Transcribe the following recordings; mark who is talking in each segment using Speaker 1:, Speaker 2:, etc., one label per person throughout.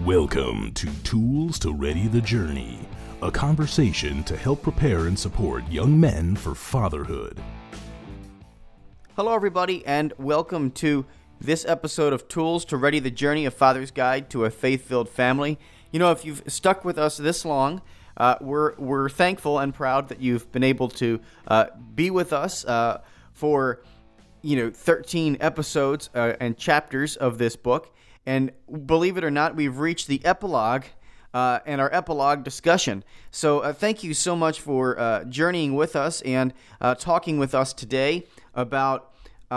Speaker 1: Welcome to Tools to Ready the Journey, a conversation to help prepare and support young men for fatherhood.
Speaker 2: Hello, everybody, and welcome to this episode of Tools to Ready the Journey, a father's guide to a faith-filled family. You know, if you've stuck with us this long, we're thankful and proud that you've been able to be with us for 13 episodes and chapters of this book. And believe it or not, we've reached the epilogue and our epilogue discussion. So thank you so much for journeying with us and talking with us today about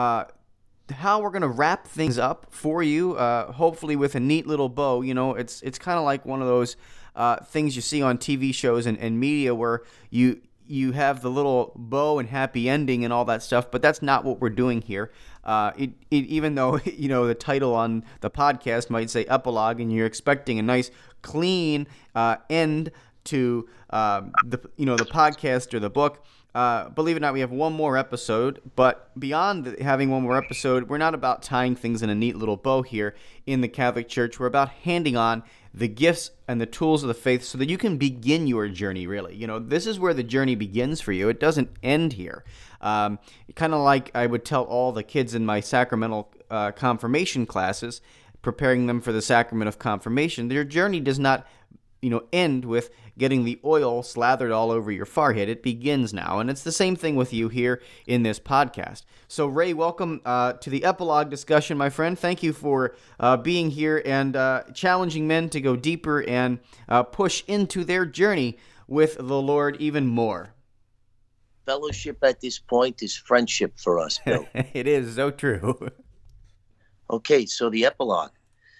Speaker 2: how we're going to wrap things up for you, hopefully with a neat little bow. You know, it's kind of like one of those things you see on TV shows and media where you have the little bow and happy ending and all that stuff, but that's not what we're doing here. Even though, the title on the podcast might say epilogue and you're expecting a nice clean end to the podcast or the book, believe it or not, we have one more episode. But beyond having one more episode, we're not about tying things in a neat little bow here in the Catholic Church. We're about handing on the gifts and the tools of the faith so that you can begin your journey, really. This is where the journey begins for you. It doesn't end here. Kind of like I would tell all the kids in my sacramental confirmation classes, preparing them for the sacrament of confirmation. Their journey does not end with getting the oil slathered all over your forehead. It begins now, and it's the same thing with you here in this podcast. So, Ray, welcome to the epilogue discussion, my friend. Thank you for being here and challenging men to go deeper and push into their journey with the Lord even more.
Speaker 3: Fellowship at this point is friendship for us, Bill.
Speaker 2: It is so true.
Speaker 3: Okay, so the epilogue.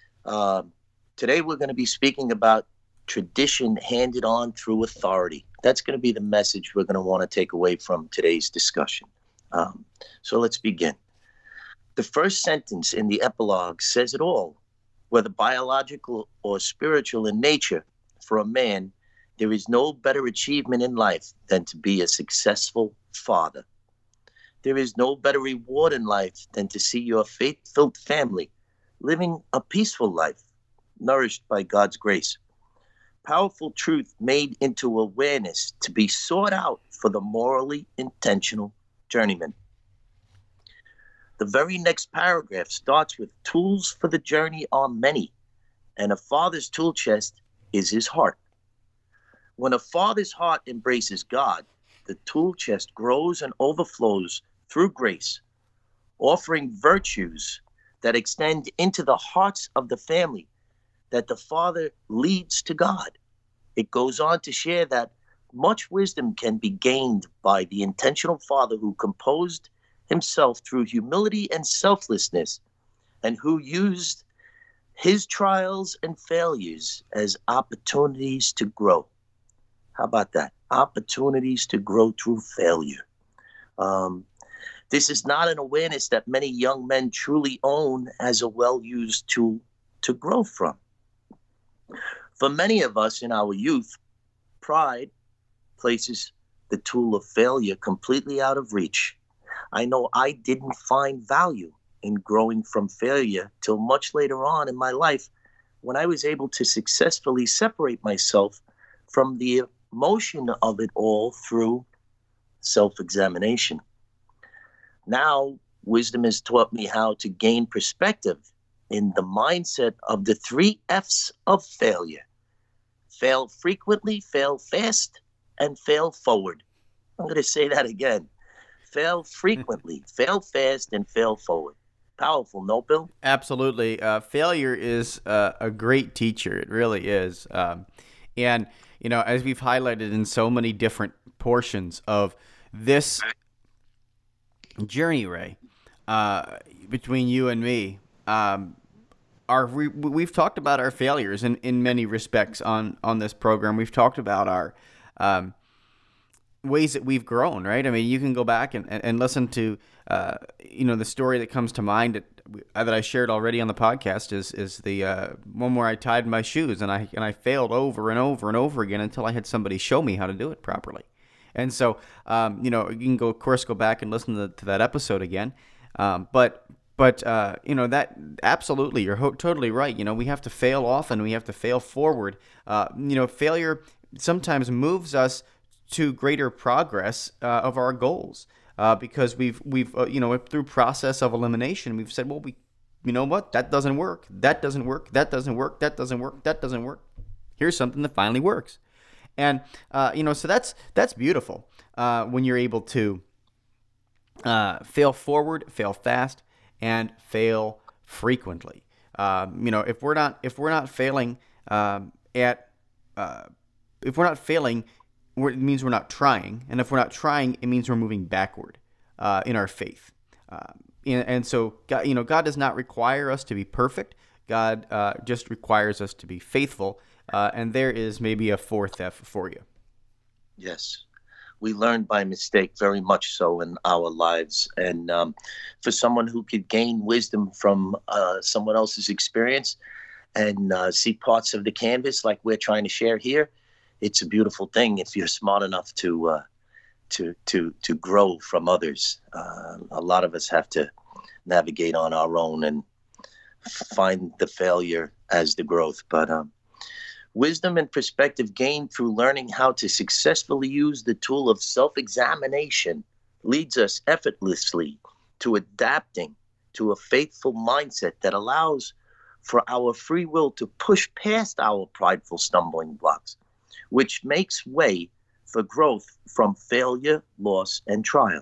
Speaker 3: Today we're going to be speaking about tradition handed on through authority. That's going to be the message we're going to want to take away from today's discussion. So let's begin. The first sentence in the epilogue says it all. Whether biological or spiritual in nature, for a man, there is no better achievement in life than to be a successful father. There is no better reward in life than to see your faith-filled family living a peaceful life, nourished by God's grace. Powerful truth made into awareness to be sought out for the morally intentional journeyman. The very next paragraph starts with tools for the journey are many, and a father's tool chest is his heart. When a father's heart embraces God, the tool chest grows and overflows through grace, offering virtues that extend into the hearts of the family that the father leads to God. It goes on to share that much wisdom can be gained by the intentional father who composed himself through humility and selflessness, and who used his trials and failures as opportunities to grow. How about that? Opportunities to grow through failure. This is not an awareness that many young men truly own as a well-used tool to grow from. For many of us in our youth, pride places the tool of failure completely out of reach. I know I didn't find value in growing from failure till much later on in my life, when I was able to successfully separate myself from the emotion of it all through self-examination. Now, wisdom has taught me how to gain perspective in the mindset of the 3 F's of failure. Fail frequently, fail fast, and fail forward. I'm going to say that again. Fail frequently, fail fast, and fail forward. Powerful, no, Bill?
Speaker 2: Absolutely. Failure is a great teacher. It really is. And, as we've highlighted in so many different portions of this journey, Ray, between you and me, we've talked about our failures in many respects on this program. We've talked about our ways that we've grown, right? I mean, you can go back and listen to, the story that comes to mind that I shared already on the podcast is the one where I tied my shoes and I failed over and over and over again until I had somebody show me how to do it properly. And so, you can go back and listen to that episode again. But But that absolutely, you're totally right. We have to fail often. We have to fail forward. Failure sometimes moves us to greater progress of our goals because we've through process of elimination, we've said, well, what, that doesn't work. That doesn't work. That doesn't work. That doesn't work. That doesn't work. Here's something that finally works. And so that's beautiful when you're able to fail forward, fail fast, and fail frequently. If we're not failing it means we're not trying, and if we're not trying, it means we're moving backward in our faith. And so God does not require us to be perfect. God just requires us to be faithful. And there is maybe a fourth F for you.
Speaker 3: Yes. We learn by mistake very much so in our lives. And for someone who could gain wisdom from someone else's experience and see parts of the canvas like we're trying to share here, it's a beautiful thing if you're smart enough to grow from others. A lot of us have to navigate on our own and find the failure as the growth. But wisdom and perspective gained through learning how to successfully use the tool of self-examination leads us effortlessly to adapting to a faithful mindset that allows for our free will to push past our prideful stumbling blocks, which makes way for growth from failure, loss, and trial.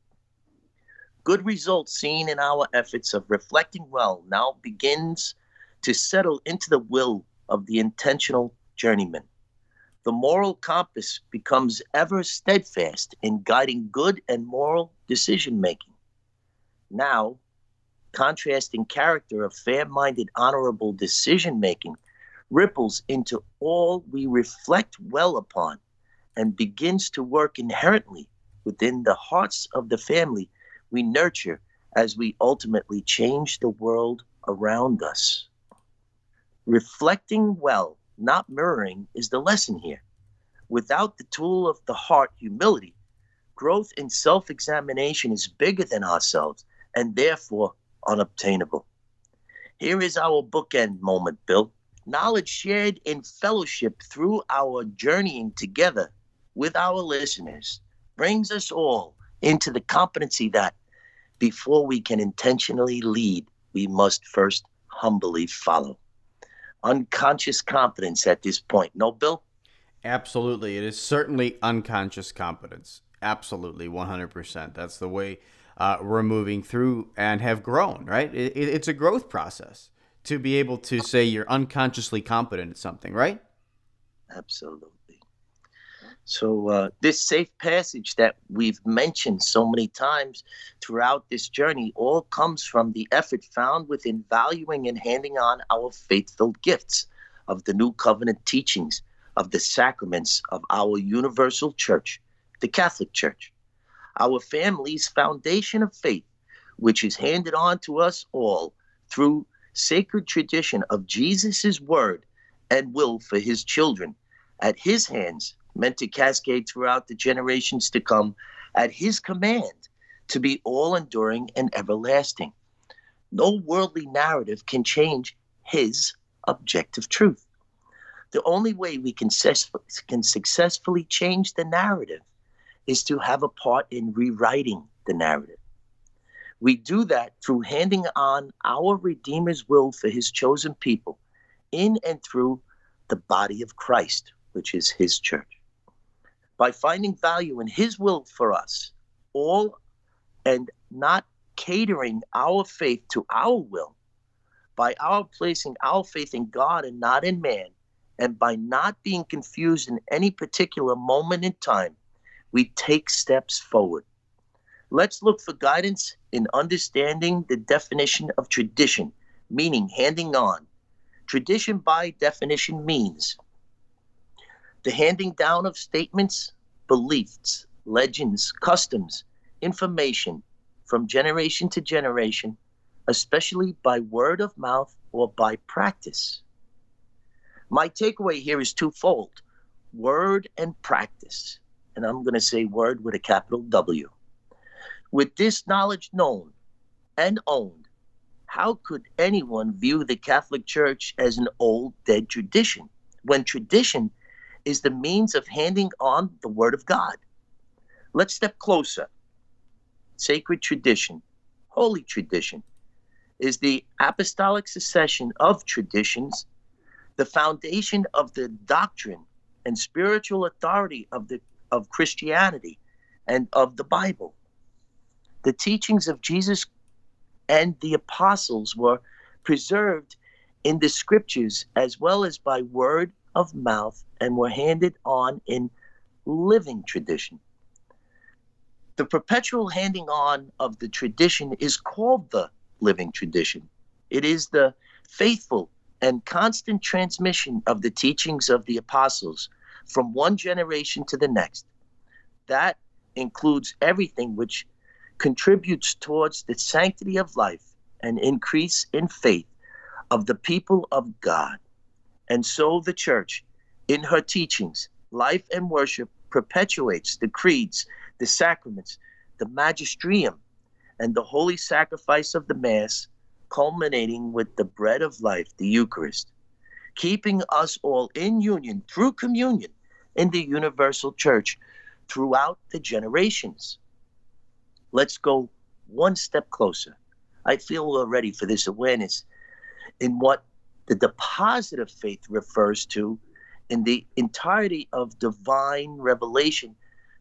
Speaker 3: Good results seen in our efforts of reflecting well now begins to settle into the will of the intentional journeyman. The moral compass becomes ever steadfast in guiding good and moral decision-making. Now, contrasting character of fair-minded, honorable decision-making ripples into all we reflect well upon and begins to work inherently within the hearts of the family we nurture as we ultimately change the world around us. Reflecting well, not mirroring, is the lesson here. Without the tool of the heart, humility, growth in self-examination is bigger than ourselves and therefore unobtainable. Here is our bookend moment, Bill. Knowledge shared in fellowship through our journeying together with our listeners brings us all into the competency that before we can intentionally lead, we must first humbly follow. Unconscious competence at this point. No, Bill?
Speaker 2: Absolutely. It is certainly unconscious competence. Absolutely, 100%. That's the way we're moving through and have grown, right? It's a growth process to be able to say you're unconsciously competent at something, right?
Speaker 3: Absolutely. So this safe passage that we've mentioned so many times throughout this journey all comes from the effort found within valuing and handing on our faith-filled gifts of the New Covenant teachings of the sacraments of our universal church, the Catholic Church, our family's foundation of faith, which is handed on to us all through sacred tradition of Jesus's word and will for his children at his hands, meant to cascade throughout the generations to come at his command to be all-enduring and everlasting. No worldly narrative can change his objective truth. The only way we can successfully change the narrative is to have a part in rewriting the narrative. We do that through handing on our Redeemer's will for his chosen people in and through the body of Christ, which is his church. By finding value in his will for us all and not catering our faith to our will, by our placing our faith in God and not in man, and by not being confused in any particular moment in time, we take steps forward. Let's look for guidance in understanding the definition of tradition, meaning handing on. Tradition by definition means the handing down of statements, beliefs, legends, customs, information from generation to generation, especially by word of mouth or by practice. My takeaway here is twofold, word and practice. And I'm going to say word with a capital W. With this knowledge known and owned, How could anyone view the Catholic Church as an old, dead tradition, when tradition is the means of handing on the Word of God? Let's step closer. Sacred tradition, holy tradition, is the apostolic succession of traditions, the foundation of the doctrine and spiritual authority of Christianity and of the Bible. The teachings of Jesus and the apostles were preserved in the scriptures as well as by word of mouth and were handed on in living tradition. The perpetual handing on of the tradition is called the living tradition. It is the faithful and constant transmission of the teachings of the apostles from one generation to the next. That includes everything which contributes towards the sanctity of life and increase in faith of the people of God. And so the Church, in her teachings, life, and worship, perpetuates the creeds, the sacraments, the magisterium, and the holy sacrifice of the Mass, culminating with the bread of life, the Eucharist, keeping us all in union through communion in the universal Church throughout the generations. Let's go one step closer. I feel we're ready for this awareness in what the deposit of faith refers to in the entirety of divine revelation.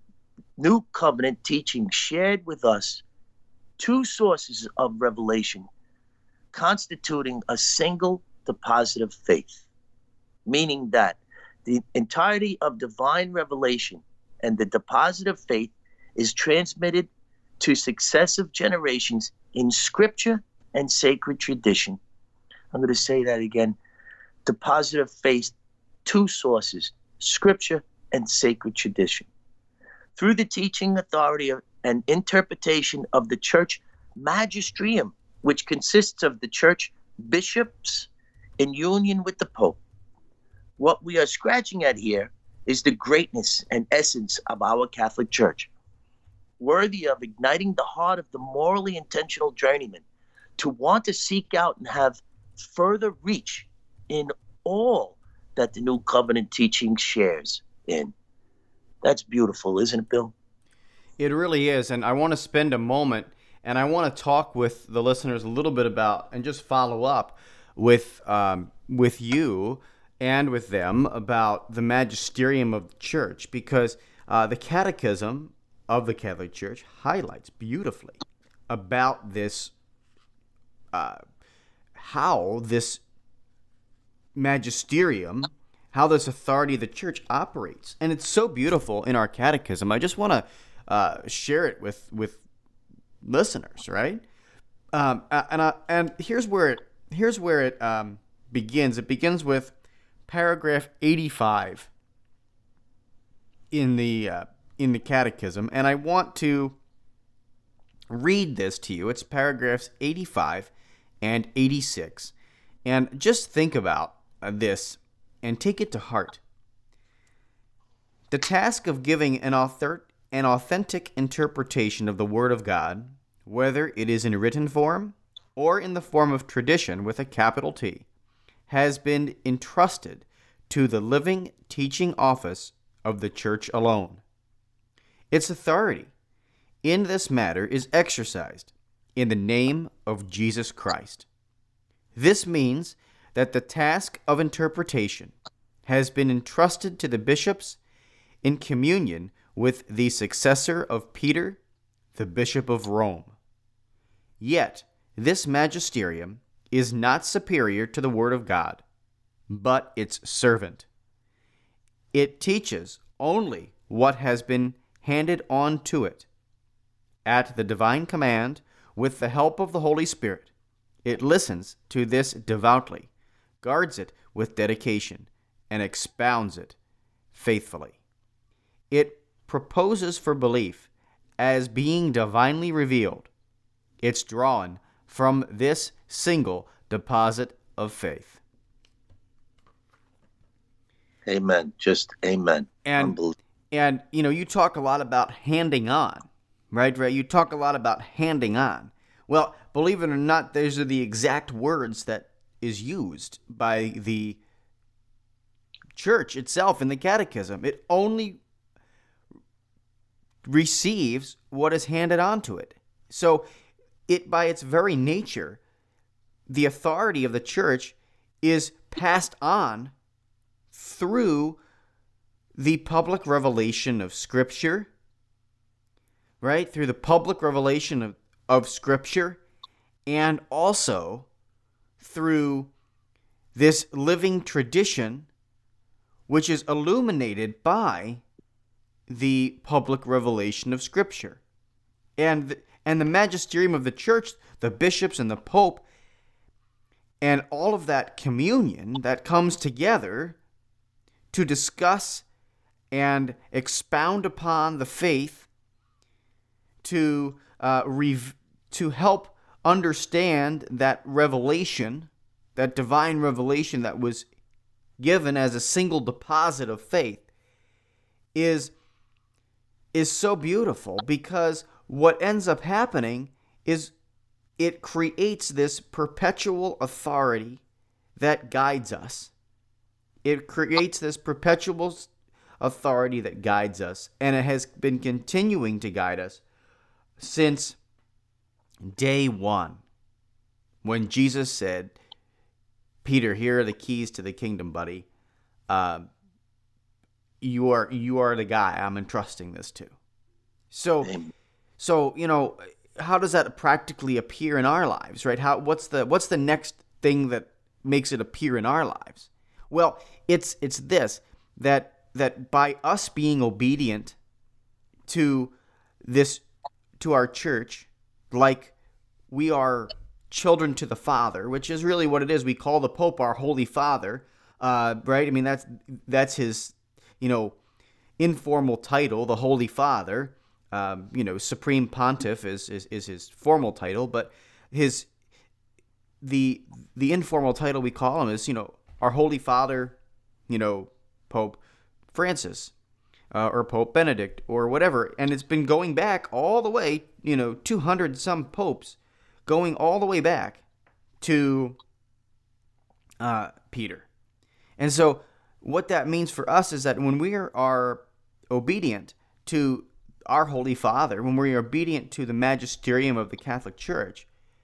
Speaker 3: New covenant teaching shared with us two sources of revelation constituting a single deposit of faith, meaning that the entirety of divine revelation and the deposit of faith is transmitted to successive generations in scripture and sacred tradition. I'm going to say that again. Deposit of faith, two sources, scripture and sacred tradition. Through the teaching authority and interpretation of the church magisterium, which consists of the church bishops in union with the Pope. What we are scratching at here is the greatness and essence of our Catholic Church, worthy of igniting the heart of the morally intentional journeyman to want to seek out and have further reach in all that the New Covenant teaching shares in. That's beautiful, isn't it, Bill?
Speaker 2: It really is, and I want to spend a moment, and I want to talk with the listeners a little bit about, and just follow up with you and with them about the magisterium of the church, because the Catechism of the Catholic Church highlights beautifully about this, how this magisterium, how this authority of the church operates. And it's so beautiful in our catechism. I just want to share it with listeners, right? And here's where it begins. It begins with paragraph 85 in the catechism, and I want to read this to you. It's paragraphs 85 and 86, and just think about this and take it to heart. The task of giving an authentic interpretation of the Word of God, whether it is in written form or in the form of tradition with a capital T, has been entrusted to the living teaching office of the Church alone. Its authority in this matter is exercised in the name of Jesus Christ. This means that the task of interpretation has been entrusted to the bishops in communion with the successor of Peter, the Bishop of Rome. Yet, this magisterium is not superior to the Word of God, but its servant. It teaches only what has been handed on to it. At the divine command, with the help of the Holy Spirit, it listens to this devoutly, guards it with dedication, and expounds it faithfully. It proposes for belief as being divinely revealed. It's drawn from this single deposit of faith.
Speaker 3: Amen. Just amen.
Speaker 2: And you talk a lot about handing on, right? You talk a lot about handing on. Well, believe it or not, those are the exact words that is used by the church itself in the catechism. It only receives what is handed on to it. So it, by its very nature, the authority of the church is passed on through the public revelation of Scripture, right? Through the public revelation of Scripture, and also through this living tradition, which is illuminated by the public revelation of Scripture. And the magisterium of the church, the bishops and the pope, and all of that communion that comes together to discuss and expound upon the faith, to help understand that revelation, that divine revelation that was given as a single deposit of faith, is so beautiful, because what ends up happening is it creates this perpetual authority that guides us. It creates this perpetual authority that guides us, and it has been continuing to guide us since day one, when Jesus said, "Peter, here are the keys to the kingdom, buddy. You are the guy I'm entrusting this to." So how does that practically appear in our lives, right? What's the next thing that makes it appear in our lives? Well, it's this, that by us being obedient to our church, like we are children to the Father, which is really what it is. We call the Pope our Holy Father, right? I mean, that's his, informal title, the Holy Father. Supreme Pontiff is his formal title, but the informal title we call him is, our Holy Father, Pope Francis, or Pope Benedict, or whatever. And it's been going back all the way, 200 some popes, going all the way back to Peter. And so what that means for us is that when we are obedient to our Holy Father, when we are obedient to the magisterium of the Catholic Church,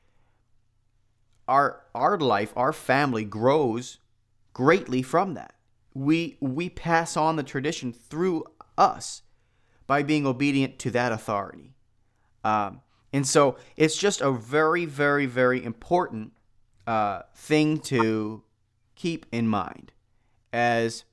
Speaker 2: our life, our family grows greatly from that. We pass on the tradition through us by being obedient to that authority. And so it's just a very, very, very important thing to keep in mind as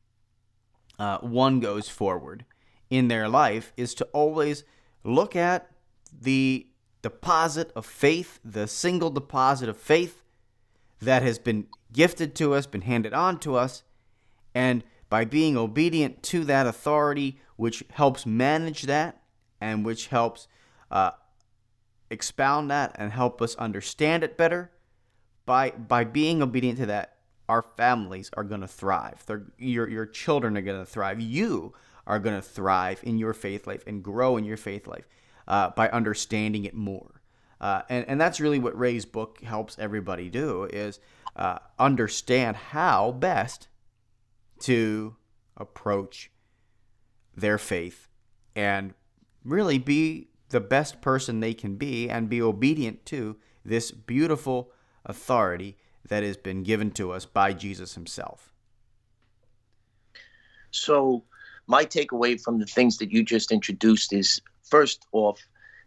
Speaker 2: one goes forward in their life, is to always look at the deposit of faith, the single deposit of faith that has been gifted to us, been handed on to us, and by being obedient to that authority, which helps manage that and which helps expound that and help us understand it better, by being obedient to that, our families are going to thrive. Your children are going to thrive. You are going to thrive in your faith life and grow in your faith life by understanding it more. And that's really what Ray's book helps everybody do, is understand how best to approach their faith and really be the best person they can be and be obedient to this beautiful authority that has been given to us by Jesus himself.
Speaker 3: So my takeaway from the things that you just introduced is, first off,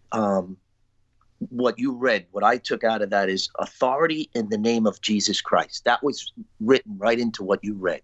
Speaker 3: what you read, what I took out of that is authority in the name of Jesus Christ. That was written right into what you read.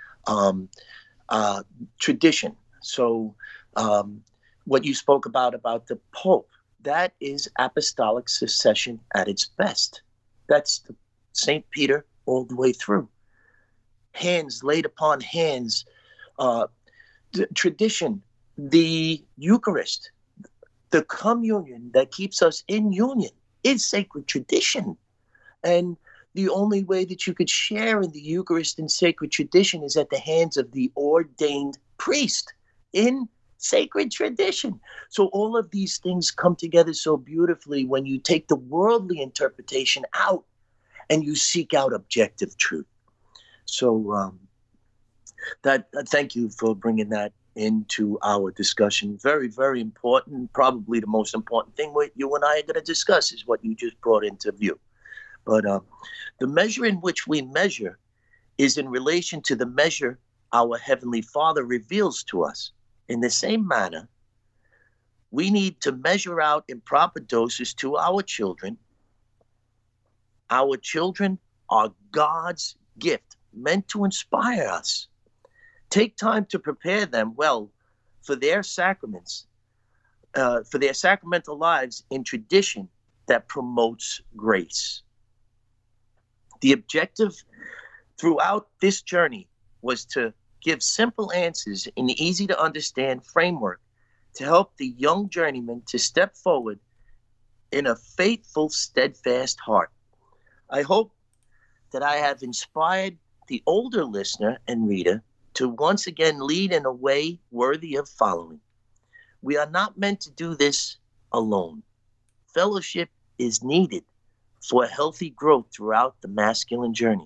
Speaker 3: Tradition. So what you spoke about the Pope, that is apostolic succession at its best. That's the St. Peter all the way through. Hands laid upon hands. Tradition, the Eucharist, the communion that keeps us in union is sacred tradition. And the only way that you could share in the Eucharist and sacred tradition is at the hands of the ordained priest in Sacred tradition. So all of these things come together so beautifully when you take the worldly interpretation out and you seek out objective truth. So that thank you for bringing that into our discussion. Very, very important. Probably the most important thing what you and I are going to discuss is what you just brought into view. But the measure in which we measure is in relation to the measure our Heavenly Father reveals to us. In the same manner, we need to measure out in proper doses to our children. Our children are God's gift, meant to inspire us. Take time to prepare them well for their sacraments, for their sacramental lives in tradition that promotes grace. The objective throughout this journey was to give simple answers in an easy to understand framework to help the young journeyman to step forward in a faithful, steadfast heart. I hope that I have inspired the older listener and reader to once again lead in a way worthy of following. We are not meant to do this alone. Fellowship is needed for healthy growth throughout the masculine journey.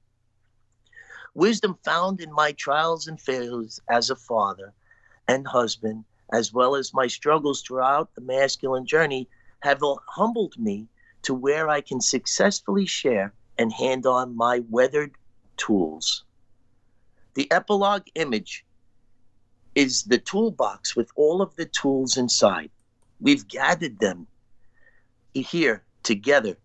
Speaker 3: Wisdom found in my trials and failures as a father and husband, as well as my struggles throughout the masculine journey, have humbled me to where I can successfully share and hand on my weathered tools. The epilogue image is the toolbox with all of the tools inside. We've gathered them here together.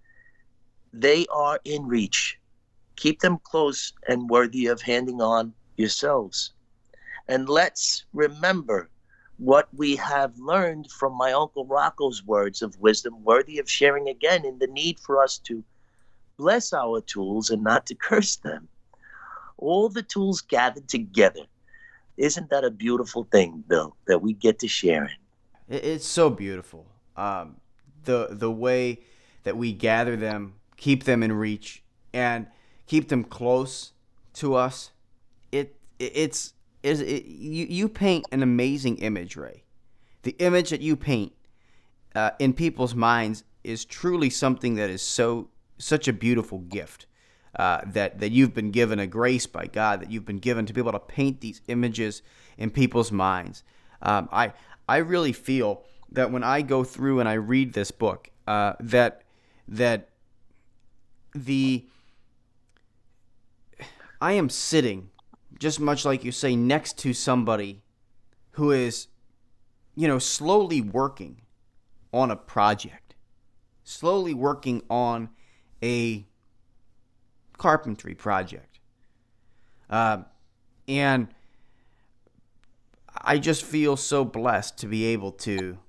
Speaker 3: They are in reach. Keep them close and worthy of handing on yourselves. And let's remember what we have learned from my Uncle Rocco's words of wisdom, worthy of sharing again, in the need for us to bless our tools and not to curse them. All the tools gathered together. Isn't that a beautiful thing, Bill, that we get to share in?
Speaker 2: It's so beautiful. The way that we gather them, keep them in reach, and keep them close to us. You paint an amazing image, Ray. The image that you paint in people's minds is truly something that is such a beautiful gift. That you've been given a grace by God, that you've been given to be able to paint these images in people's minds. I really feel that when I go through and I read this book, that I am sitting, just much like you say, next to somebody who is, slowly working on a project, slowly working on a carpentry project. And I just feel so blessed to be able to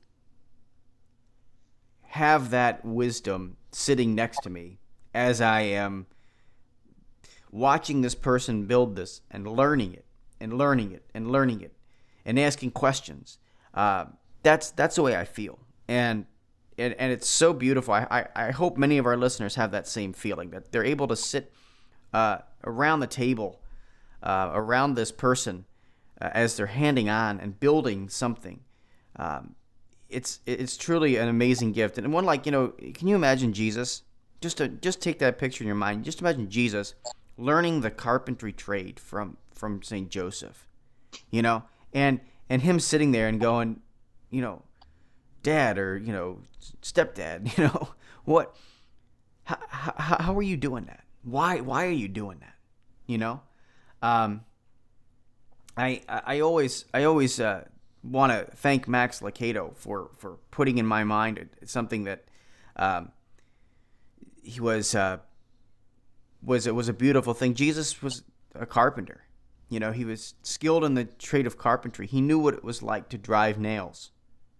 Speaker 2: have that wisdom sitting next to me as I am watching this person build this and learning it and learning it and learning it and asking questions. That's the way I feel. And it's so beautiful. I hope many of our listeners have that same feeling, that they're able to sit around the table, around this person as they're handing on and building something. It's truly an amazing gift. And one, like, can you imagine Jesus? Just take that picture in your mind. Just imagine Jesus learning the carpentry trade from St. Joseph, and him sitting there and going, Dad, or stepdad, what? How are you doing that? Why are you doing that? I always want to thank Max Lucado for putting in my mind something that he was a beautiful thing. Jesus was a carpenter. He was skilled in the trade of carpentry. He knew what it was like to drive nails.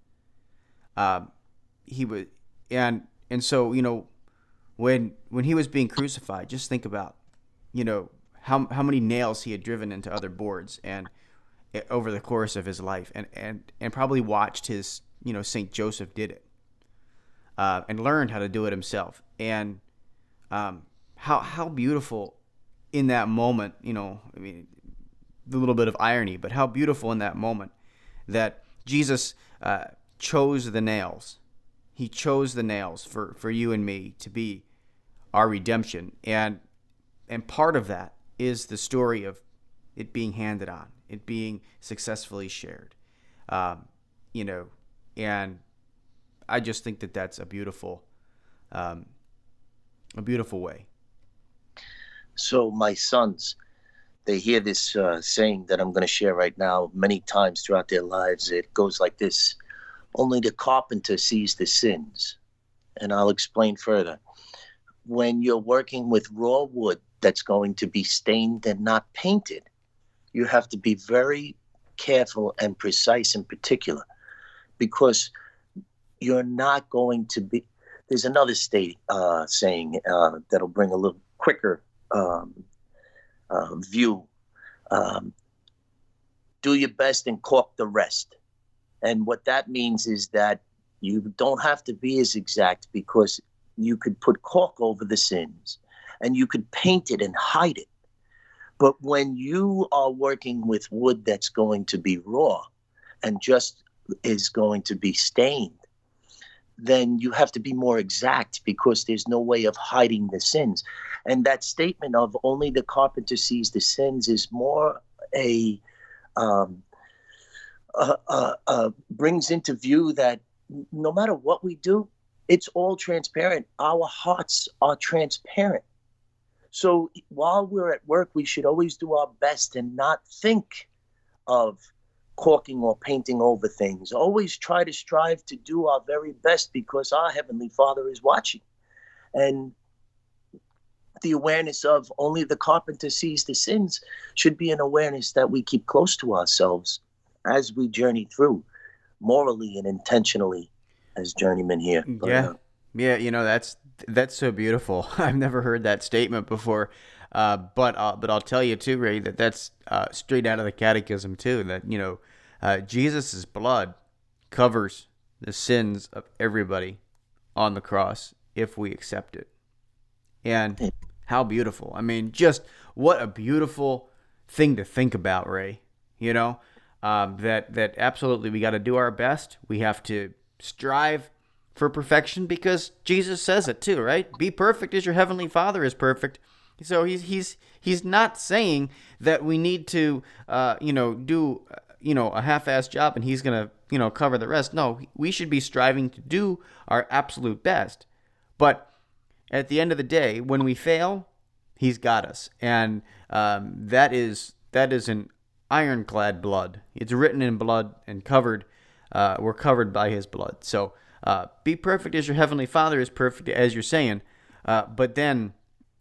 Speaker 2: He was, and so when he was being crucified, just think about how many nails he had driven into other boards and over the course of his life, and probably watched his St. Joseph did it, and learned how to do it himself. And how beautiful in that moment, the little bit of irony, but how beautiful in that moment that Jesus chose the nails. He chose the nails for you and me to be our redemption. And part of that is the story of it being handed on, it being successfully shared. And I just think that that's a beautiful way.
Speaker 3: So my sons, they hear this saying that I'm going to share right now many times throughout their lives. It goes like this: only the carpenter sees the sins. And I'll explain further. When you're working with raw wood that's going to be stained and not painted, you have to be very careful and precise and particular, because you're not going to be. There's another saying that'll bring a little quicker view. Do your best and cork the rest. And what that means is that you don't have to be as exact, because you could put cork over the sins and you could paint it and hide it. But when you are working with wood that's going to be raw and just is going to be stained, then you have to be more exact, because there's no way of hiding the sins. And that statement of only the carpenter sees the sins is more brings into view that no matter what we do, it's all transparent. Our hearts are transparent. So while we're at work, we should always do our best and not think of corking or painting over things. Always try to strive to do our very best, because our Heavenly Father is watching. And the awareness of only the carpenter sees the sins should be an awareness that we keep close to ourselves as we journey through, morally and intentionally, as journeymen here.
Speaker 2: Yeah, that's so beautiful. I've never heard that statement before, but I'll tell you too, Ray, that's straight out of the Catechism too. That Jesus' blood covers the sins of everybody on the cross if we accept it. And how beautiful! I mean, just what a beautiful thing to think about, Ray. That absolutely we got to do our best. We have to strive for perfection, because Jesus says it too, right? Be perfect as your Heavenly Father is perfect. So he's not saying that we need to do a half-assed job and he's gonna cover the rest. No, we should be striving to do our absolute best. But at the end of the day, when we fail, he's got us, and that is an ironclad blood. It's written in blood and covered. We're covered by his blood. So be perfect as your Heavenly Father is perfect, as you're saying. But then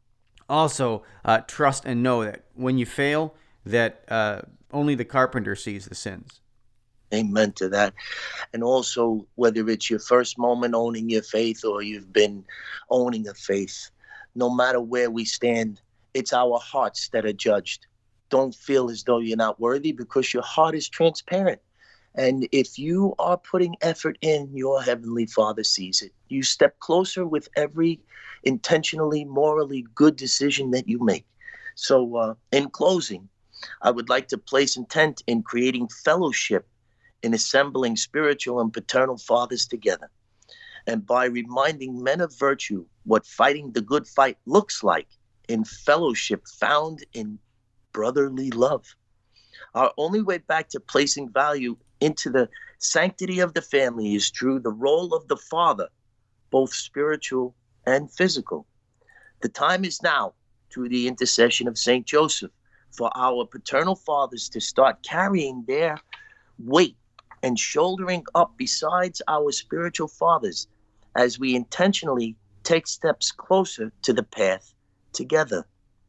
Speaker 2: also trust and know that when you fail, that only the carpenter sees the sins.
Speaker 3: Amen to that. And also, whether it's your first moment owning your faith or you've been owning a faith, no matter where we stand, it's our hearts that are judged. Don't feel as though you're not worthy, because your heart is transparent. And if you are putting effort in, your Heavenly Father sees it. You step closer with every intentionally, morally good decision that you make. So in closing, I would like to place intent in creating fellowship, in assembling spiritual and paternal fathers together. And by reminding men of virtue what fighting the good fight looks like, in fellowship found in brotherly love. Our only way back to placing value into the sanctity of the family is through the role of the father, both spiritual and physical. The time is now, through the intercession of St. Joseph, for our paternal fathers to start carrying their weight and shouldering up besides our spiritual fathers, as we intentionally take steps closer to the path together.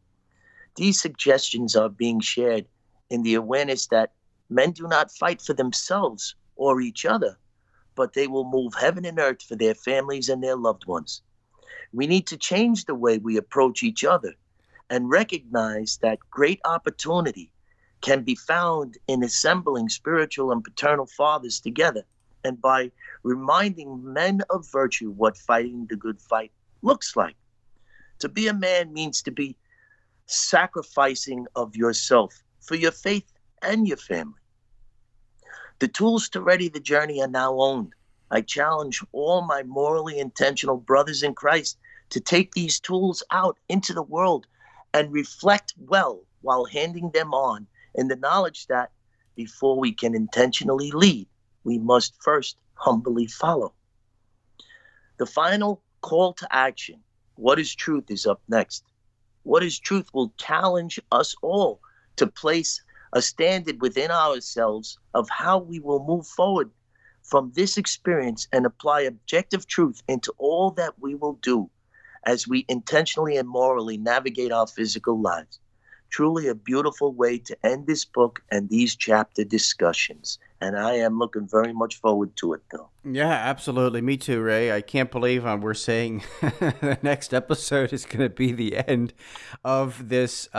Speaker 3: These suggestions are being shared in the awareness that men do not fight for themselves or each other, but they will move heaven and earth for their families and their loved ones. We need to change the way we approach each other and recognize that great opportunity can be found in assembling spiritual and paternal fathers together, and by reminding men of virtue what fighting the good fight looks like. To be a man means to be sacrificing of yourself for your faith and your family. The tools to ready the journey are now owned. I challenge all my morally intentional brothers in Christ to take these tools out into the world and reflect well while handing them on, in the knowledge that before we can intentionally lead, we must first humbly follow. The final call to action, what is truth, is up next. What is truth will challenge us all to place a standard within ourselves of how we will move forward from this experience and apply objective truth into all that we will do as we intentionally and morally navigate our physical lives. Truly a beautiful way to end this book and these chapter discussions. And I am looking very much forward to it, though.
Speaker 2: Yeah, absolutely. Me too, Ray. I can't believe we're saying the next episode is going to be the end of this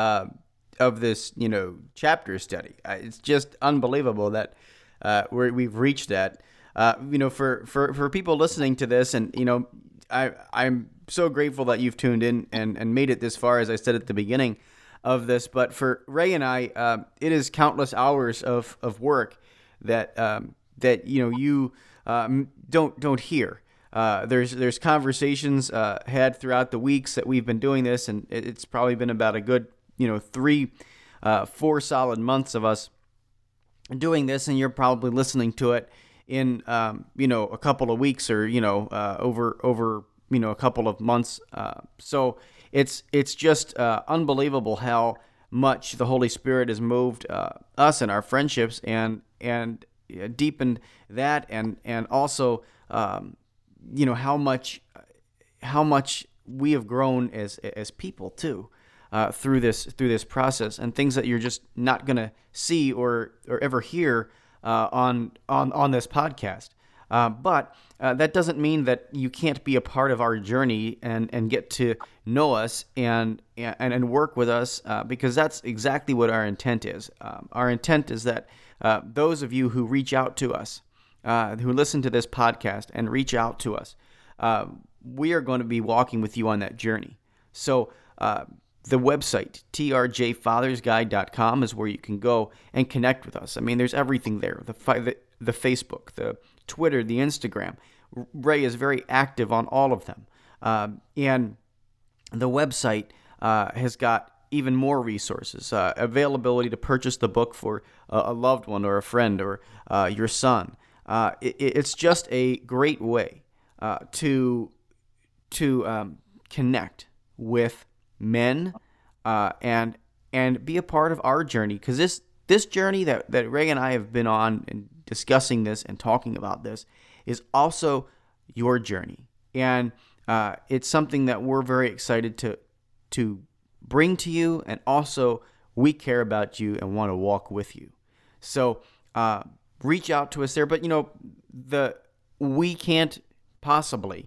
Speaker 2: chapter study. It's just unbelievable that we've reached that. For people listening to this, and I'm so grateful that you've tuned in and made it this far, as I said at the beginning of this. But for Ray and I, it is countless hours of work that you don't hear. There's conversations had throughout the weeks that we've been doing this, and it's probably been about a good 4 solid months of us doing this, and you're probably listening to it in a couple of weeks or over a couple of months. So it's just unbelievable how much the Holy Spirit has moved us and our friendships and deepened that, and also how much we have grown as people too. Through this process, and things that you're just not gonna see or ever hear on this podcast. But that doesn't mean that you can't be a part of our journey and get to know us and work with us, because that's exactly what our intent is. Our intent is that those of you who reach out to us, who listen to this podcast and reach out to us, we are going to be walking with you on that journey. So the website, trjfathersguide.com, is where you can go and connect with us. I mean, there's everything there. The Facebook, the Twitter, the Instagram. Ray is very active on all of them. And the website has got even more resources, availability to purchase the book for a loved one or a friend or your son. It's just a great way to connect with men and be a part of our journey, because this journey that Ray and I have been on and discussing this and talking about this is also your journey, and it's something that we're very excited to bring to you, and also we care about you and want to walk with you. So reach out to us there, but we can't possibly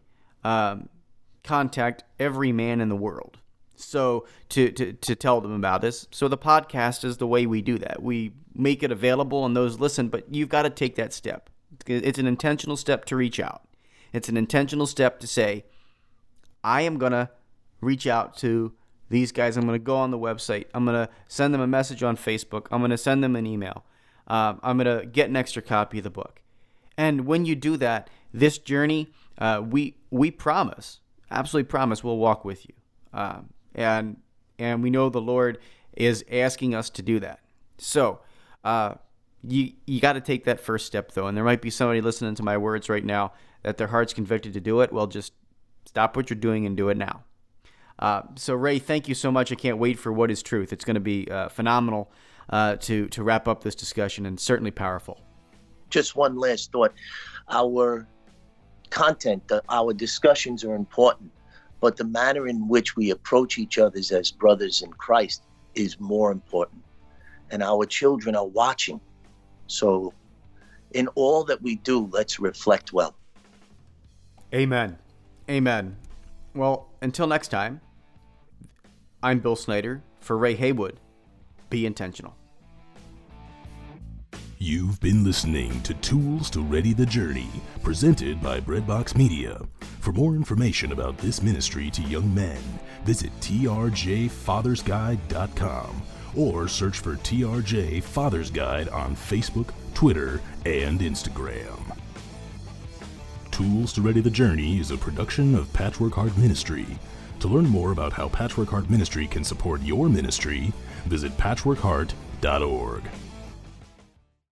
Speaker 2: contact every man in the world. So to tell them about this. So the podcast is the way we do that. We make it available and those listen, but you've got to take that step. It's an intentional step to reach out. It's an intentional step to say, I am going to reach out to these guys. I'm going to go on the website. I'm going to send them a message on Facebook. I'm going to send them an email. I'm going to get an extra copy of the book. And when you do that, this journey, we promise, absolutely promise, we'll walk with you. And we know the Lord is asking us to do that. So you got to take that first step, though. And there might be somebody listening to my words right now that their heart's convicted to do it. Well, just stop what you're doing and do it now. So Ray, thank you so much. I can't wait for What is Truth. It's going to be phenomenal to wrap up this discussion, and certainly powerful.
Speaker 3: Just one last thought. Our content, our discussions are important, but the manner in which we approach each other as brothers in Christ is more important. And our children are watching. So in all that we do, let's reflect well.
Speaker 2: Amen. Amen. Well, until next time, I'm Bill Snyder for Ray Haywood. Be intentional.
Speaker 1: You've been listening to Tools to Ready the Journey, presented by Breadbox Media. For more information about this ministry to young men, visit trjfathersguide.com or search for TRJ Father's Guide on Facebook, Twitter, and Instagram. Tools to Ready the Journey is a production of Patchwork Heart Ministry. To learn more about how Patchwork Heart Ministry can support your ministry, visit patchworkheart.org.